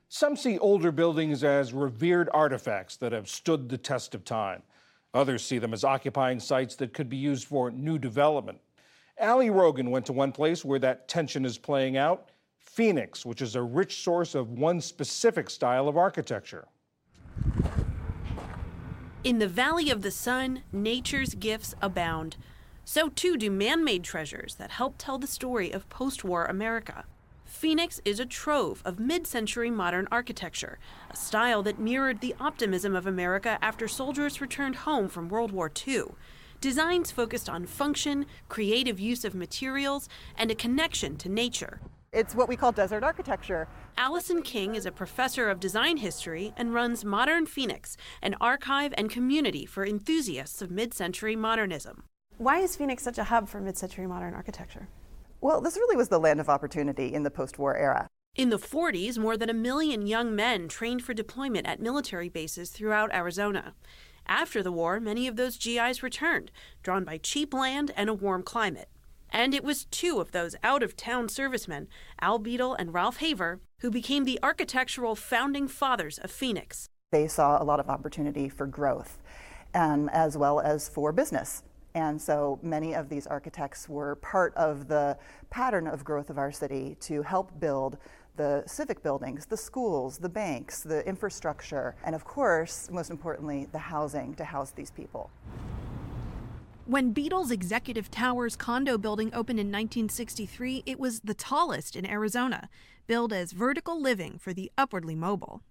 Some see older buildings as revered artifacts that have stood the test of time. Others see them as occupying sites that could be used for new development. Allie Rogan went to one place where that tension is playing out, Phoenix, which is a rich source of one specific style of architecture. In the Valley of the Sun, nature's gifts abound. So too do man-made treasures that help tell the story of post-war America. Phoenix is a trove of mid-century modern architecture, a style that mirrored the optimism of America after soldiers returned home from World War II. Designs focused on function, creative use of materials, and a connection to nature. It's what we call desert architecture. Allison King is a professor of design history and runs Modern Phoenix, an archive and community for enthusiasts of mid-century modernism. Why is Phoenix such a hub for mid-century modern architecture? Well, this really was the land of opportunity in the post-war era. In the 40s, more than 1 million young men trained for deployment at military bases throughout Arizona. After the war, many of those GIs returned, drawn by cheap land and a warm climate. And it was 2 of those out-of-town servicemen, Al Beadle and Ralph Haver, who became the architectural founding fathers of Phoenix. They saw a lot of opportunity for growth, as well as for business. And so many of these architects were part of the pattern of growth of our city to help build the civic buildings, the schools, the banks, the infrastructure, and of course, most importantly, the housing to house these people. When Beadle's Executive Towers condo building opened in 1963, it was the tallest in Arizona, billed as vertical living for the upwardly mobile.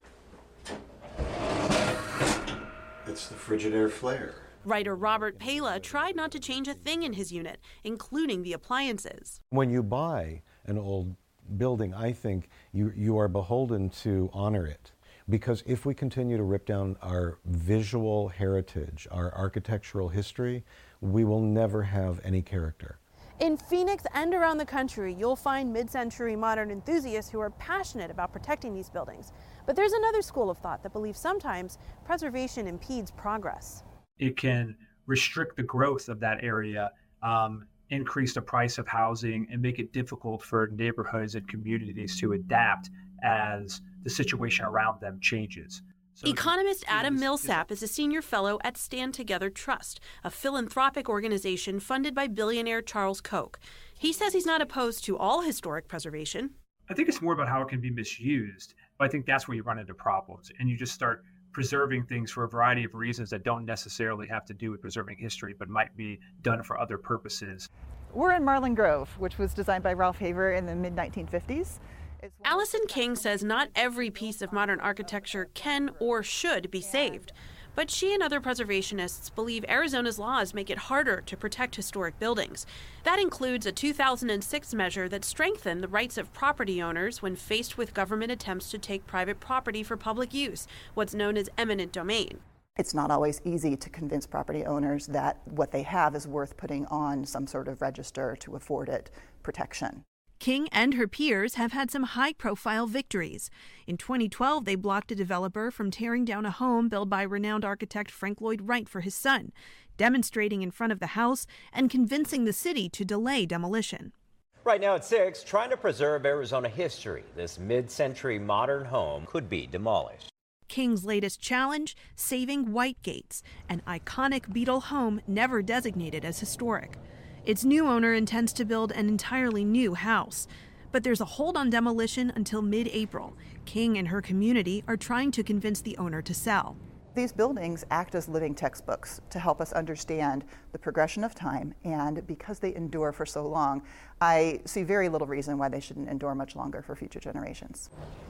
It's the Frigidaire Flare. Writer Robert Pala tried not to change a thing in his unit, including the appliances. When you buy an old building, I think you are beholden to honor it. Because if we continue to rip down our visual heritage, our architectural history, we will never have any character. In Phoenix and around the country, you'll find mid-century modern enthusiasts who are passionate about protecting these buildings. But there's another school of thought that believes sometimes preservation impedes progress. It can restrict the growth of that area, increase the price of housing, and make it difficult for neighborhoods and communities to adapt as the situation around them changes. So economist Adam Millsap is a senior fellow at Stand Together Trust, a philanthropic organization funded by billionaire Charles Koch. He says he's not opposed to all historic preservation. I think it's more about how it can be misused, but I think that's where you run into problems, and you just start preserving things for a variety of reasons that don't necessarily have to do with preserving history, but might be done for other purposes. We're in Marlin Grove, which was designed by Ralph Haver in the mid-1950s. Allison King says not every piece of modern architecture can or should be saved, but she and other preservationists believe Arizona's laws make it harder to protect historic buildings. That includes a 2006 measure that strengthened the rights of property owners when faced with government attempts to take private property for public use, what's known as eminent domain. It's not always easy to convince property owners that what they have is worth putting on some sort of register to afford it protection. King and her peers have had some high-profile victories. In 2012, they blocked a developer from tearing down a home built by renowned architect Frank Lloyd Wright for his son, demonstrating in front of the house and convincing the city to delay demolition. Right now at 6, trying to preserve Arizona history. This mid-century modern home could be demolished. King's latest challenge, saving White Gates, an iconic Beadle home never designated as historic. Its new owner intends to build an entirely new house. But there's a hold on demolition until mid-April. King and her community are trying to convince the owner to sell. These buildings act as living textbooks to help us understand the progression of time, and because they endure for so long, I see very little reason why they shouldn't endure much longer for future generations.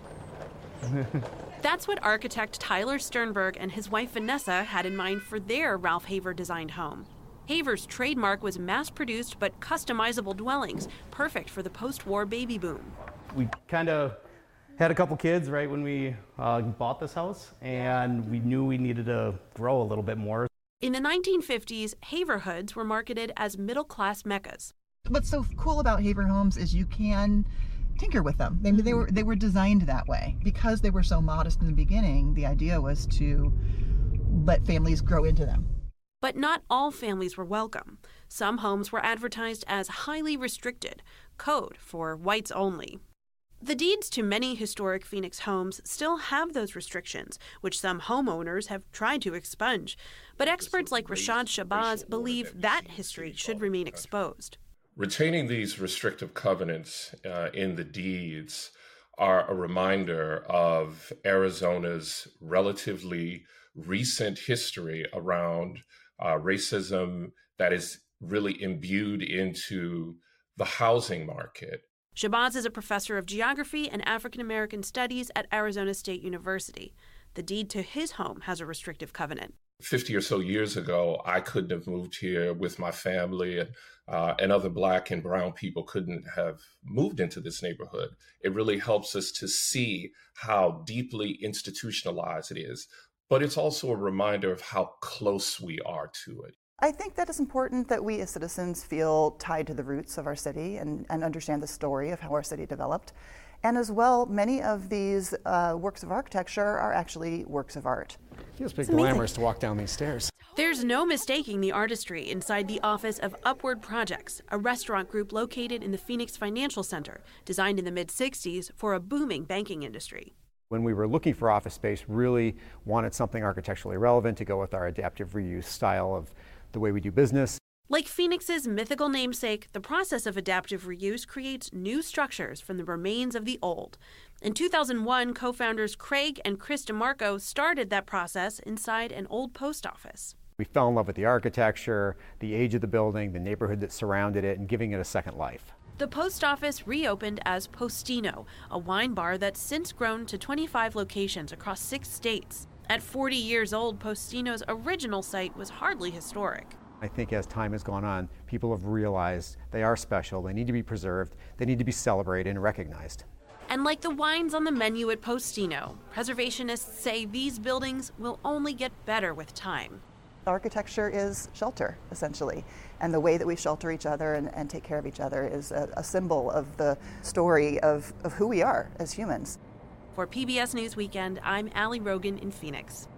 That's what architect Tyler Sternberg and his wife Vanessa had in mind for their Ralph Haver designed home. Haver's trademark was mass-produced but customizable dwellings, perfect for the post-war baby boom. We kind of had a couple kids right when we bought this house, and we knew we needed to grow a little bit more. In the 1950s, Haver hoods were marketed as middle-class meccas. What's so cool about Haver homes is you can tinker with them. They were designed that way. Because they were so modest in the beginning, the idea was to let families grow into them. But not all families were welcome. Some homes were advertised as highly restricted, code for whites only. The deeds to many historic Phoenix homes still have those restrictions, which some homeowners have tried to expunge. But experts like Rashad Shabazz believe that history should remain exposed. Retaining these restrictive covenants in the deeds are a reminder of Arizona's relatively recent history around racism that is really imbued into the housing market. Shabazz is a professor of geography and African American studies at Arizona State University. The deed to his home has a restrictive covenant. 50 or so years ago, I couldn't have moved here with my family, and other Black and brown people couldn't have moved into this neighborhood. It really helps us to see how deeply institutionalized it is, but it's also a reminder of how close we are to it. I think that it's important that we as citizens feel tied to the roots of our city and understand the story of how our city developed. And as well, many of these works of architecture are actually works of art. It feels pretty glamorous to walk down these stairs. There's no mistaking the artistry inside the office of Upward Projects, a restaurant group located in the Phoenix Financial Center, designed in the mid-'60s for a booming banking industry. When we were looking for office space, really wanted something architecturally relevant to go with our adaptive reuse style of the way we do business. Like Phoenix's mythical namesake, the process of adaptive reuse creates new structures from the remains of the old. In 2001, co-founders Craig and Chris DeMarco started that process inside an old post office. We fell in love with the architecture, the age of the building, the neighborhood that surrounded it, and giving it a second life. The post office reopened as Postino, a wine bar that's since grown to 25 locations across 6 states. At 40 years old, Postino's original site was hardly historic. I think as time has gone on, people have realized they are special, they need to be preserved, they need to be celebrated and recognized. And like the wines on the menu at Postino, preservationists say these buildings will only get better with time. Architecture is shelter, essentially, and the way that we shelter each other and take care of each other is a symbol of the story of who we are as humans. For PBS News Weekend, I'm Allie Rogan in Phoenix.